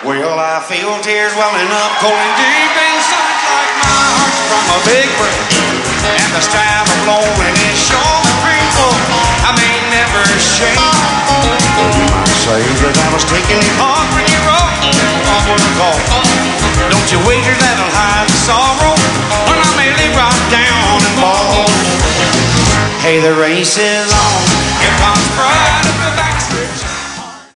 Well, I feel tears welling up cold and deep inside like my heart's from a big break. And the stab of loneliness sure painful. I may never shake. I say that I was taking it hard when you wrote one word call. Don't you wager that'll hide the sorrow when I merely rock down and ball. Hey, the race is on. Here comes pride at the backstretch.